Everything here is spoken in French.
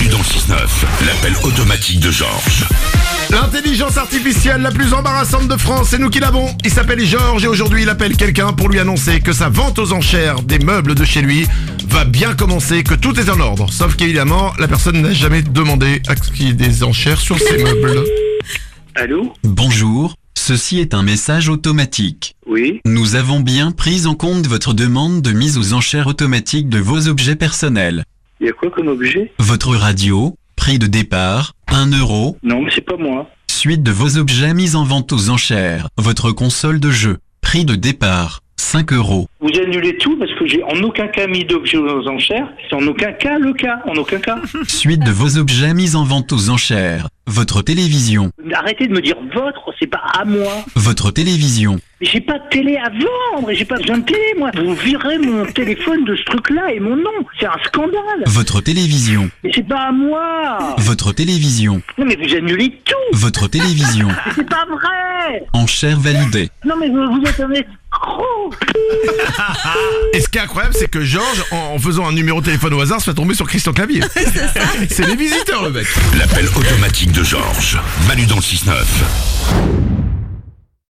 Manu dans le 6-9, l'appel automatique de Georges. L'intelligence artificielle la plus embarrassante de France, c'est nous qui l'avons. Il s'appelle Georges et aujourd'hui il appelle quelqu'un pour lui annoncer que sa vente aux enchères des meubles de chez lui va bien commencer, que tout est en ordre. Sauf qu'évidemment, la personne n'a jamais demandé à ce qu'il y ait des enchères sur ses meubles. Allô? Bonjour, ceci est un message automatique. Oui. Nous avons bien pris en compte votre demande de mise aux enchères automatiques de vos objets personnels. Il y a quoi comme objet? Votre radio, prix de départ, 1 euro. Non, mais c'est pas moi. Suite de vos objets mis en vente aux enchères. Votre console de jeu, prix de départ, 5 euros. Vous annulez tout parce que j'ai en aucun cas mis d'objet aux enchères. C'est en aucun cas le cas. En aucun cas. Suite de vos objets mis en vente aux enchères. Votre télévision, Arrêtez de me dire votre, c'est pas à moi. votre télévision, Mais j'ai pas de télé à vendre et j'ai pas besoin de télé, moi. Vous virez mon téléphone de ce truc-là et mon nom. C'est un scandale. votre télévision, Mais c'est pas à moi. votre télévision, Non, mais vous annulez tout. votre télévision, Mais c'est pas vrai. enchères validées. Non, mais vous êtes un escroc. Et ce qui est incroyable, c'est que Georges, en faisant un numéro de téléphone au hasard, se fait tomber sur Christian Clavier. C'est les visiteurs, le mec. L'appel automatique de Georges. Manu dans le 6-9.